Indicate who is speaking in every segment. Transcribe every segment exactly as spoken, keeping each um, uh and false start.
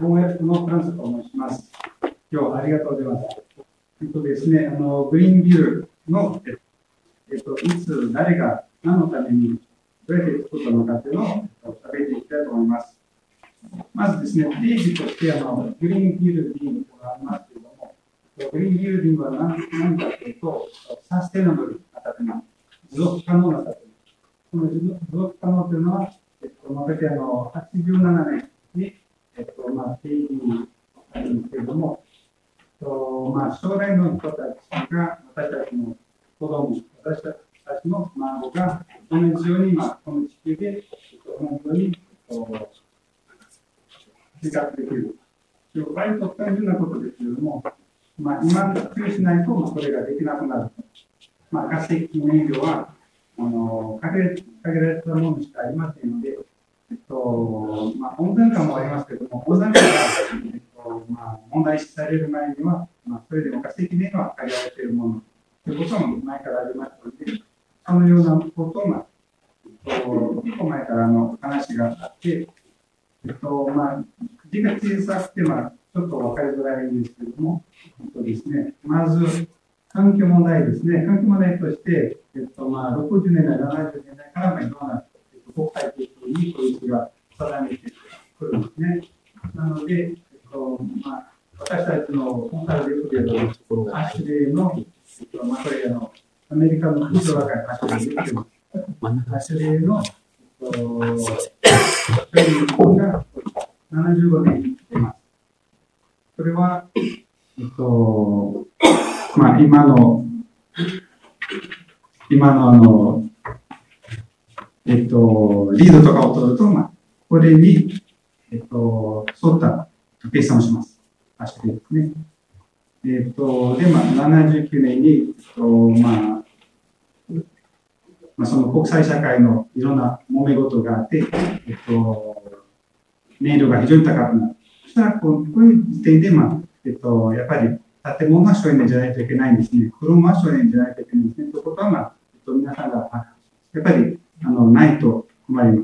Speaker 1: 翻訳のフランスと申します。今日はありがとうございます。えっとですね、あのグリーンビルの、えっと、いつ、誰が、何のために、どうやって作ったのかというのを喋っていきたいと思います。まずですね、定義としてあのグリーンビルディングがありますけれども、グリーンビルディングは何, 何かというと、サステナブルな建物、持続可能な建物。この持続可能というのは、えっと、まあ、あのはちじゅうななねんに、えっとまあ、定義にあるんですけれども、えっとまあ、将来の人たちが、私たちの子供、私たちの孫が同じように、まあ、この地球で、えっと、本当に、えっと、生活できる。割と単純なことですけれども、まあ、今、普及しないと、それができなくなる。まあ、化石燃料は、あの限られたものしかありませんので、えっとまあ、温暖化もありますけれども、温暖化が、えっとまあ、問題視される前には、まあ、それでも化石燃料は限られているものということは前からありましたので、そのようなことを、まあえっと、結構前からの話があって、えっとまあ、字が小さくて、まあ、ちょっと分かりづらいんですけれども、えっとですね、まず、環境問題ですね。環境問題として、えっとまあ、ろくじゅうねんだい、ななじゅうねんだいから、まあ、いろんな、えっと、国際的に法律が定めてくるんですね。なので、えっとまあ、私たちのコンサルでよく出るアッシュレイの、えっとまあ、これあの、アメリカの空洞がアッシュレイで出てます。アッシュレイの、えっと、トレーニングがななじゅうごねんに出ます。それは、えっと、まあ、今の、今のあの、えっと、リードとかを取ると、まあ、これに、えっと、沿った計算をします。足でですね。えっと、で、まあ、ななじゅうきゅうねんに、えっと、まあ、まあ、その国際社会のいろんな揉め事があって、えっと、燃料が非常に高くなる。そしたら、こういう時点で、まあ、えっと、やっぱり、建物は省エネじゃないといけないんですね。車は省エネじゃないといけないんですね。ということは、まあ、えっと、皆さんが、やっぱり、あの、ないと困ります。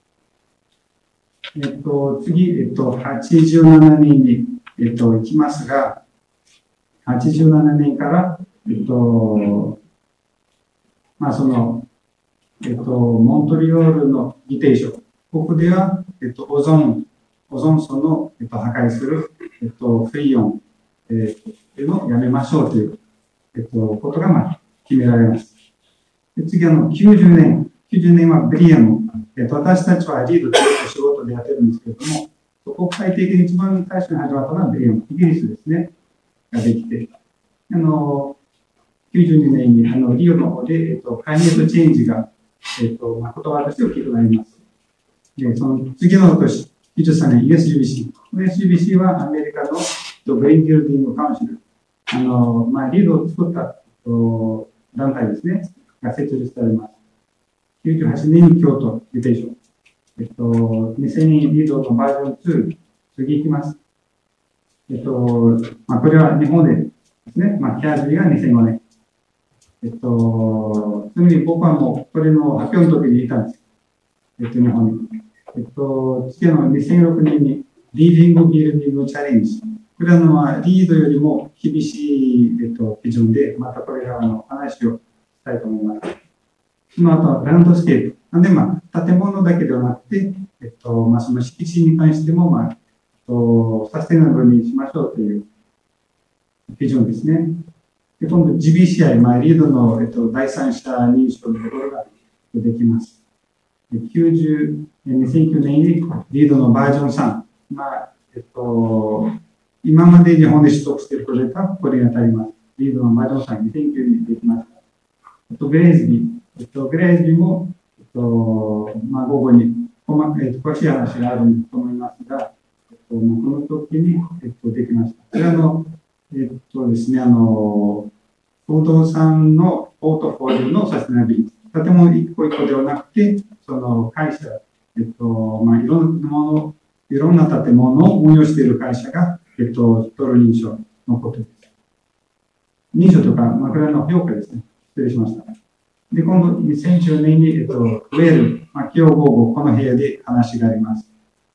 Speaker 1: えっと、次、えっと、はちじゅうななねんに、えっと、行きますが、はちじゅうななねんから、えっと、まあ、その、えっと、モントリオールの議定書。ここでは、えっと、オゾン、オゾン層の、えっと、破壊する、えっと、フリオン、えー、というのをやめましょうという、えっと、ことが、まあ、決められます。で次、あの、きゅうじゅうねん、きゅうじゅうねんはブリアム。えっと、私たちはリードという仕事でやってるんですけれども、国際的に一番最初に始まったのはブリアム。イギリスですね。ができて。あの、きゅうじゅうにねんに、あの、リオの方で、えっと、クライメートチェンジが、えっと、まあ、言葉として大きくなります。で、その次の年、きゅうじゅうさんねん、ユーエスジービーシー。ユーエスジービーシー はアメリカのグリーンビルディングカウンシル。あの、まあ、リードを作った、団体ですね。が設立されます。きゅうじゅうはちねんに京都議定書。えっと、にせんねんリードのバージョンに、次行きます。えっと、まあ、これは日本でですね。まあ、キャーズリーがにせんごねん。えっと、ちなみに僕はもう、これの発表の時にいたんです。えっと、日本に。えっと、次のにせんろくねんに、リーディングビルディングチャレンジ。これはのは、リードよりも厳しい、えっと、基準で、またこれらの話をしたいと思います。その後、ランドスケープ。なんで、まあ、建物だけではなくて、えっと、まあ、その敷地に関しても、まあ、えっと、サステナブルにしましょうという基準ですね。で、今度 ジービーシーアイ、まあ、リードの、えっと、第三者認証のところができます。できゅうじゅう、にせんきゅうねんにリードのバージョンさん。まあ、えっと、今まで日本で取得しているプロジェクトはこれに当たります。リードのバージョンさん、にせんきゅうねんにできました。えっと、グレーズビー。えっと、グレーズビーも、えっと、まあ、午後に、えっと、詳しい話があると思いますが、えっと、この時に、えっと、できました。これはあの、えっとですね、あの、不動産のポートフォリオのサステナビリティ。建物一個一個ではなくて、その会社、えっと、まあ、いろんなもの、いろんな建物を運用している会社が、えっと、取る認証のことです。認証とか、まあ、これの評価ですね。失礼しました。で、今度、にせんじゅうねんに、えっと、ウェール、まあ、今日午後、この部屋で話があります。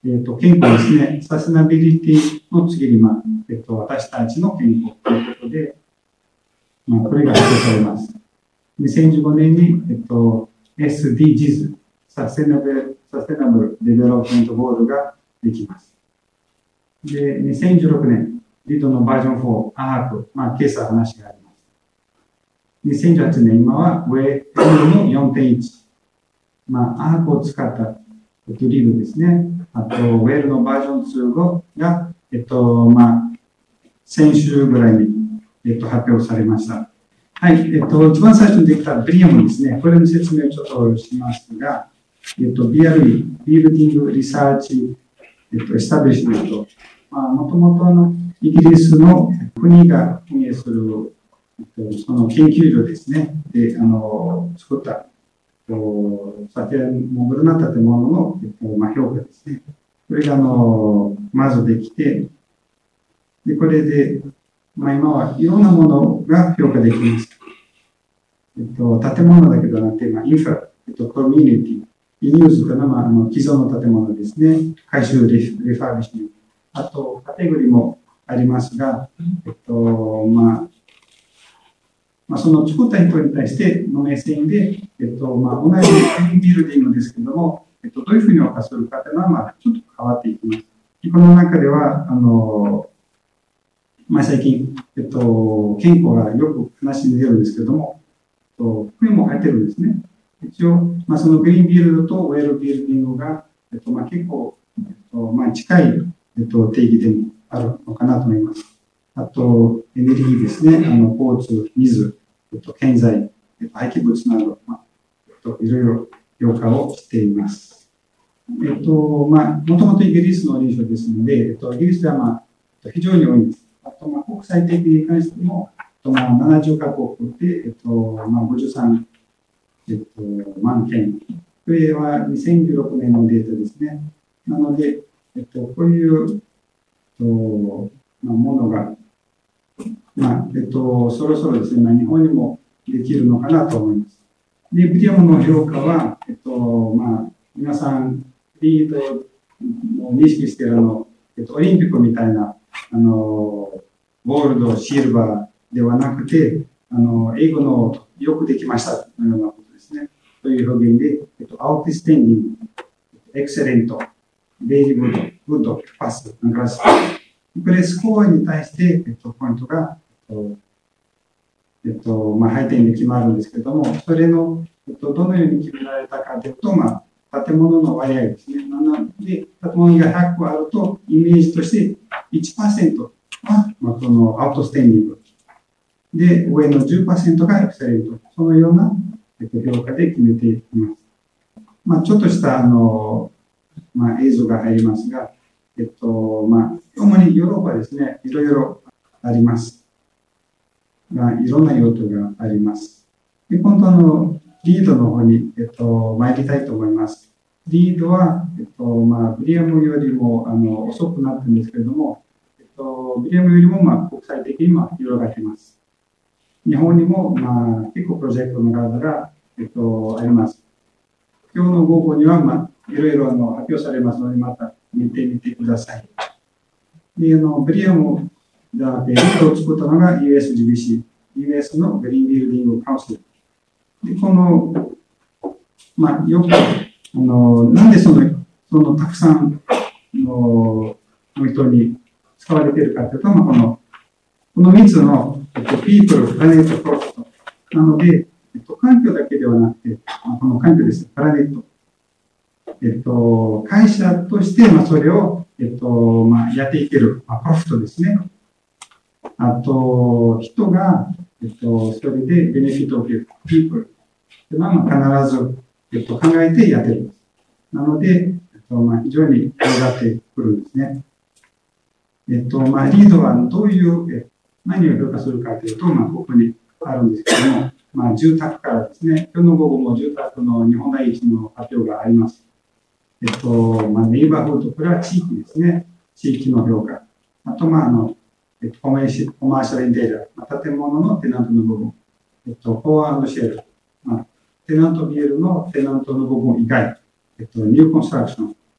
Speaker 1: えっと、健康ですね、サステナビリティの次に、まあ、えっと、私たちの健康ということで、まあ、これが発表されます。にせんじゅうごねんに、えっと、エスディージーズ、サステナブル、サステナブルデベロップメントゴールができます。で、にせんじゅうろくねん、リードのバージョンフォー、アーク、まあ、今朝話があります。にせんじゅうはちねん、今はウェールの よんてんいち、まあ、アークを使った、えっと、リードですね。あと、ウェールのバージョンツーが、えっと、まあ、先週ぐらいに、えっと、発表されました。はい、えっと、一番最初にできたブリアムですね。これの説明をちょっとしますが、えっと、ビーアールイー、ビルディングリサーチ、えっと、エスタブリッシュメント。まあ、もともとあの、イギリスの国が運営する、えっと、その研究所ですね。で、あの、作った、えっと、モグルな建物の、えっと、まあ、評価ですね。これが、あの、まずできて、で、これで、まあ、今はいろんなものが評価できます。えっと、建物だけではなくて、まあ、インフラ、えっと、コミュニティ、リニュースというのは、まあ、あの既存の建物ですね。改修、リファービッシュメント。あと、カテゴリーもありますが、えっと、まあ、まあ、その作った人に対しての目線で、えっと、まあ、同じグリーンビルディングですけれども、えっと、どういうふうに評価するかというのは、まあ、ちょっと変わっていきます。この中では、あの、まあ、最近、えっと、健康がよく話に出るんですけれども、えっと、これも入ってるんですね。一応、まあ、そのグリーンビルドとウェルビルディングが、えっと、まあ、結構、えっと、まあ、近い、えっと、定義でもあるのかなと思います。あと、エネルギーですね。あの、交通、水、えっと、建材、えっと、廃棄物など、まあ、えっと、いろいろ評価をしています。えっと、まあ、もともとイギリスの臨床ですので、えっと、イギリスでは、まあ、非常に多いんです。あと、まあ、国際的に関しても、えっと、まあ、ななじゅうカ国で、えっと、まあ、ごじゅうさん、えっと、万件。これはにせんじゅうろくねんのデータですね。なので、えっと、こういう、えっと、まあ、ものが、まあ、えっと、そろそろですね、まあ、日本にもできるのかなと思います。で、ビデオの評価は、えっと、まあ、皆さん、リードを認識しているあの、えっと、オリンピックみたいな、あの、ゴールド、シルバーではなくて、あの、英語のよくできましたのようなことですね。という表現で、えっと、アウトステンディング、エクセレント、ベリーグッド、グッド、パス、なんか、これスコアに対して、えっと、ポイントが、えっと、えっと、まあ、配点で決まるんですけれども、それの、えっと、どのように決められたかというと、まあ、建物の割合ですね。なので、建物がひゃくあると、イメージとして いちパーセント は、まあ、このアウトステンディング。で、上の じゅっパーセント がエクセレント。そのような、えっと、評価で決めています。まあ、ちょっとした、あの、まあ、映像が入りますが、えっと、まあ、主にヨーロッパですね、いろいろあります。まあ、いろんな用途があります。で、今度のリードの方に、えっと、参りたいと思います。リードは、えっと、まあ、ブリアムよりも、あの、遅くなったんですけれども、えっと、ブリアムよりも、まあ、国際的に、まあ、広がっています。日本にも、まあ、結構プロジェクトの数が、えっと、あります。今日の午後には、まあ、いろいろあの発表されますので、また見てみてください。で、あの、ブリアムではなくて、リードを作ったのが ユーエスジービーシー、ユーエス のグリーンビルディングカウンシル。で、この、まあ、よく、あの、なんでその、そのたくさんのの人に使われているかというと、まあ、この、このみっつの、えっと、people、プラネット、プロフィット。なので、えっと、環境だけではなくて、まあ、この環境です、プラネット。えっと、会社として、まあ、それを、えっと、まあ、やっていける、まあ、プロフィットですね。あと、人が、えっと、それでベネフィットを受ける、people。というのは、まあ、必ず、えっと、考えてやってるんです。なので、えっと、まあ、非常に広がってくるんですね。えっと、まあ、リードはどういう、え何を評価するかというと、まあ、ここにあるんですけども、まあ、住宅からですね、今日の午後も住宅の日本第一の発表があります。えっと、まあ、ネイバーフード、これは地域ですね。地域の評価。あと、まあ、あの、えっと、コマーシャルインテリア、まあ、建物のテナントの部分。えっと、コア&シェル。まあ、テナントビルのテナントの部分以外。えっと、ニューコンストラクション。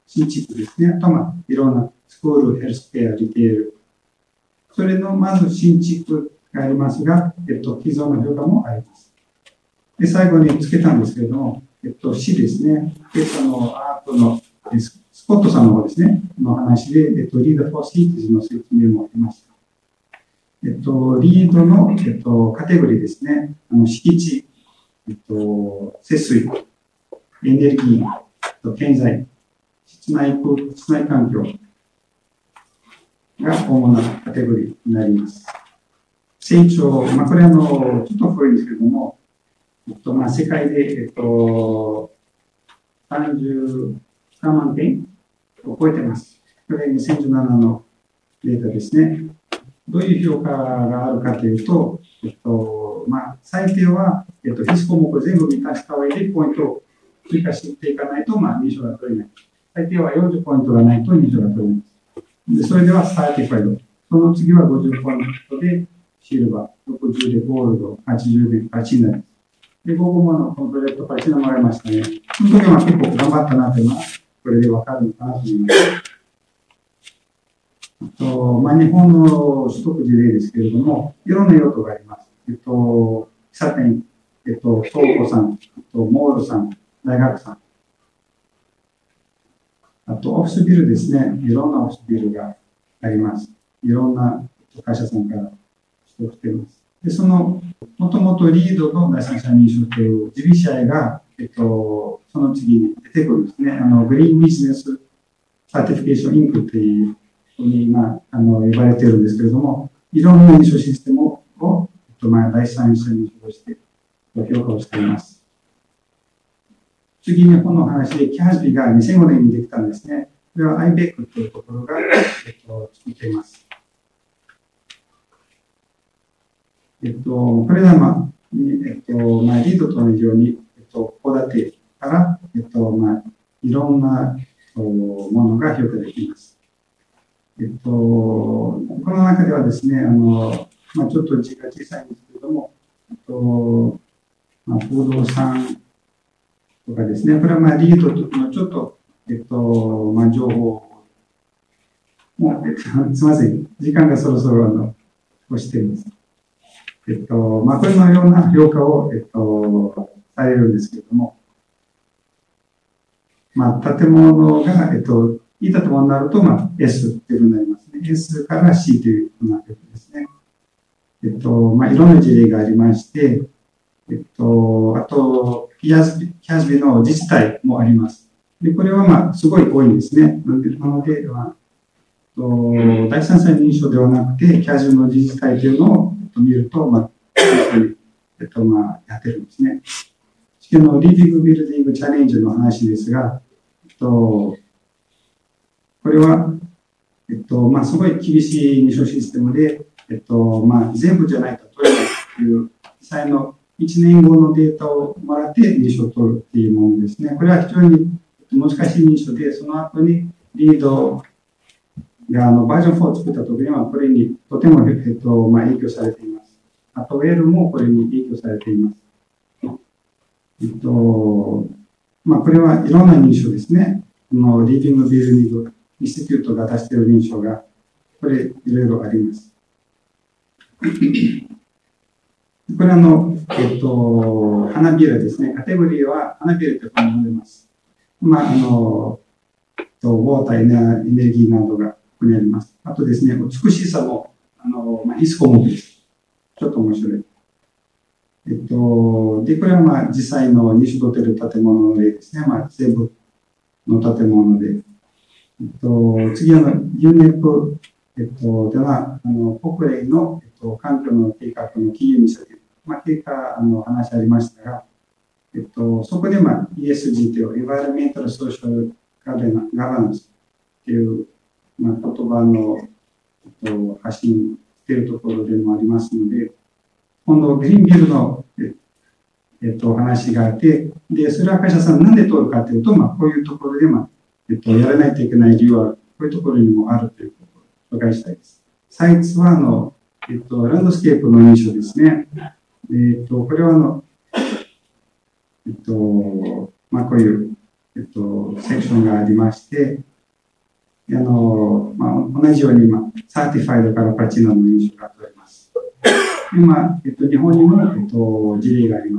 Speaker 1: 新築ですね。あと、まあ、いろんなスクール、ヘルスケア、リテール。それの、まず新築がありますが、えっと、既存の評価もあります。で、最後につけたんですけれども、えっと、C ですね。で、その、アートの、スコットさんの方ですね、の話で、えっと、リードフォーシーティズの説明もありました。えっと、リードの、えっと、カテゴリーですね。あの、敷地、えっと、節水、エネルギー、建材、室内空、室内環境が主なカテゴリーになります。成長、まあ、これあの、ちょっと古いんですけども、えっと、まあ、世界で、えっと、さんじゅうさんまんてんを超えてます。これにせんじゅうななのデータですね。どういう評価があるかというと、えっと、まあ、最低は、えっと、必須項目を全部満たした上でポイントを追加していかないと、まあ、認証が取れない。最低はよんじゅうポイントがないと認証が取れない。で、それではサーティファイド。その次はごじゅうポイントでシルバー、ろくじゅうでゴールド、はちじゅうでプラチナです。で、午後ものコントレートプラチナもらいましたね。その時は結構頑張ったなというのは、これでわかるのかなと思います。とまあ、日本の取得事例ですけれども、いろんな用途があります。えっと、喫茶店、えっと、倉庫さん、あとモールさん、大学さん、あとオフィスビルですね、いろんなオフィスビルがあります。いろんな会社さんから取得しています。で、その、もともとリードの第三者認証というジビシアイが、えっと、その次に出てくるんですね。あの、グリーンビジネスサーティフィケーションインクっていうに、まあ、あの呼ばれているんですけれども、いろんな認証システムを、えっとまあ、第三者認証として評価をしています。次にこの話で、キャズビがにせんごねんにできたんですね。これは アイベック というところが、えっと、作っています。えっと、これらは、えっとまあ、リードと同じように、えっと、戸建てから、えっとまあ、いろんなものが評価できます。えっと、この中ではですね、あの、まあ、ちょっと字が小さいんですけれども、えっと、まあ、不動産とかですね、これはまあリードとのちょっと、えっと、まあ、情報もう、えっと、すみません、時間がそろそろあの、押しています。えっと、まあ、これのような評価を、えっと、されるんですけれども、まあ、建物が、えっと、いい建物になると、まあ、S っていうふうになりますね。S から C というふうなことですね。えっと、まあ、いろんな事例がありまして、えっと、あと、キャズビ、キャズビの自治体もあります。で、これはまあ、すごい多いんですね。なので、なのでまあ、と第三者認証ではなくて、キャズビの自治体というのを見ると、まあ、えっと、まあ、やってるんですね。地球のリーディングビルディングチャレンジの話ですが、えっと、これは、えっと、まあ、すごい厳しい認証システムで、えっと、まあ、全部じゃないと取れないという、実際のいちねんごのデータをもらって認証を取るっていうものですね。これは非常に難しい認証で、その後にリードがあのバージョンフォーを作った時には、これにとても、えっと、まあ、影響されています。あと、ウェルもこれに影響されています。えっと、まあ、これはいろんな認証ですね。このリーディングビルディングインスティテュートが出している認証が、これ、いろいろあります。これはあの、えっと、花びらですね。カテゴリーは花びらというふうに呼んでます。まあ、あの、ウォーター、エネルギーなどがここにあります。あとですね、美しさも、あの、まあ、必須項目です。ちょっと面白い。えっと、で、これはまあ、実際の認証取っている建物の例ですね。まあ、全部の建物で。えっと、次は、ユーネップ、えっと、では、あの、国連の、えっと、環境の計画の金融にしたて、まあ、経過、あの、話ありましたが、えっと、そこで、まあ、イーエスジー という、Environmental Social Governance という、まあ、言葉の、えっと、発信しているところでもありますので、今度、グリーンビルの、えっと、話があって、で、それは会社さんなんで通るかというと、まあ、こういうところで、まあ、えっと、やらないといけない理由は、こういうところにもあるということを紹介したいです。サイツは、あの、えっと、ランドスケープの認証ですね。えっと、これは、あの、えっと、まあ、こういうえっと、セクションがありまして、あの、まあ、同じように今、サーティファイドからプラチナの認証が取れます。今、えっと、日本にも、えっと、事例があります。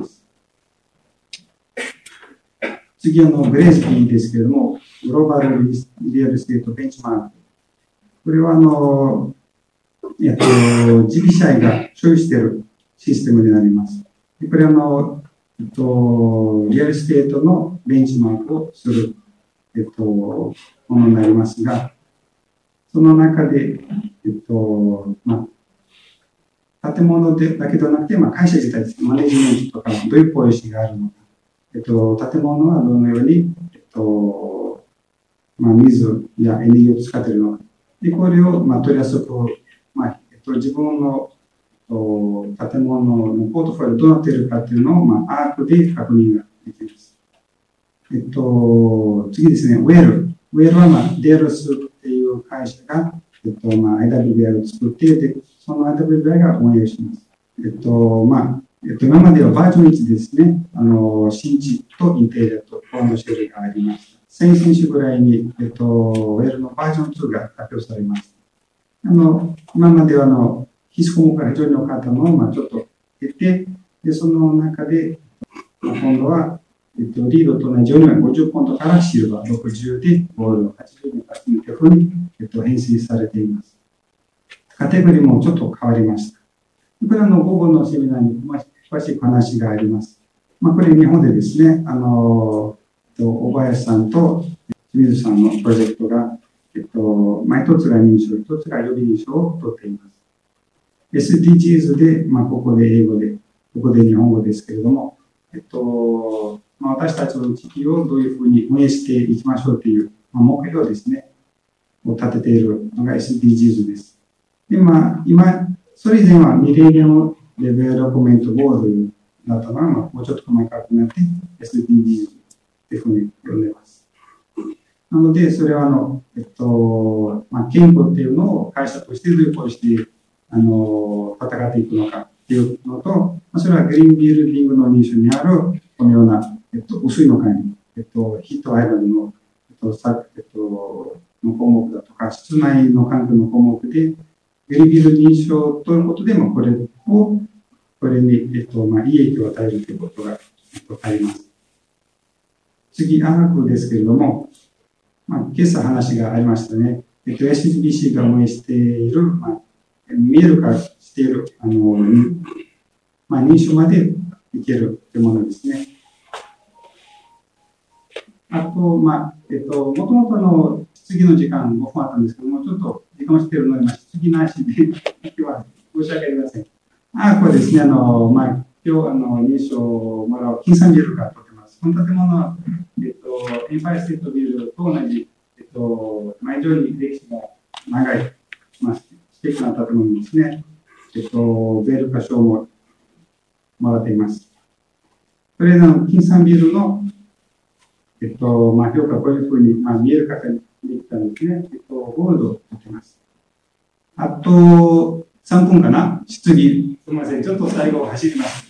Speaker 1: 次、あの、グレース P ですけれども、グローバルリアルステートベンチマーク。これは、あの、えっと、ジビシャイが所有しているシステムになります。でこれは、あの、えっと、リアルステートのベンチマークをする、えっと、ものになりますが、その中で、えっと、まあ、建物でだけでなくて、まあ、会社自体です。マネジメントとか、どういうポリシーがあるのか。えっと、建物はどのように、えっと、まあ、水やエネルギーを使っているのか。で、これを、まあ、取りやすく、まあ、えっと、自分の、えっと、建物のポートフォリオどうなっているかっていうのを、まあ、アークで確認ができます。えっと、次ですね、ウェル。ウェルは、まあ、デールスっていう会社が、えっと、まあ、アイダブリューアイ を作って、で、その アイダブリューアイ が運営します。えっと、まあ、えっと、今まではバージョンいちですね、あの、新地とインテリアとコンドシェルがありました。先々週ぐらいに、えっと、ウェルのバージョンツーが発表されました。あの、今までは、あの、必須項目が非常に多かったのを、まあ、ちょっと減って、で、その中で、今度は、えっと、リードと同じようにごじゅっポイントからシルバーろくじゅうで、ゴールドはちじゅうにパーセントというふうに、えっと、編成されています。カテゴリーもちょっと変わりました。これは、あの、午後のセミナーに詳しい話があります。まあ、これ日本でですね、あの、小林さんと清水さんのプロジェクトが、えっと、まあ、一つが認証、一つが予備認証を取っています。エスディージーズ で、まあ、ここで英語で、ここで日本語ですけれども、えっと、まあ、私たちの地域をどういうふうに運営していきましょうという、まあ、目標ですね、を立てているのが エスディージーズ です。で、まあ、今、それ以前はミレニアムデベロップメントゴールだったのが、まあ、もうちょっと細かくなって エスディージーズ というふうに呼んでいます。なので、それはあの、えっと、まあ、健康っていうのを会社としてどういうふうにして、あの、戦っていくのかっていうのと、まあ、それはグリーンビルディングの認証にある、このような、えっと、薄いの管理、えっと、ヒットアイランドの、えっと、さえっと、の項目だとか、室内の環境の項目で、グリーンビル認証ということで、まあ、これを、これに、えっと、まあ、いい影響を与えるということが、えっと、あります。次、アークですけれども、まあ、今朝話がありましたね。えっと、エスビーシー が運営している、まあ、見える化している、あの、まあ、認証までいけるというものですね。あと、まあ、えっと、もともとの質疑の時間ごふんあったんですけども、ちょっと時間をしているので、まあ、質疑なしで、今日は申し訳ありません。あ、これですね、あの、まあ、今日、あの、認証をもらう金さんビルが取ってます。この建物は、えっと、エンパイアステートビルと同じ、えっと、まあ、非常に歴史が長い、まあ、素敵な建物ですね。えっと、ベルカ賞ももらっています。これの金さんビルの、えっと、まあ、評価こういうふうに、まあ、見える方にできたんですね。えっと、ゴールドを取っています。あと、さんぷんかな質疑。すみません。ちょっと最後走ります。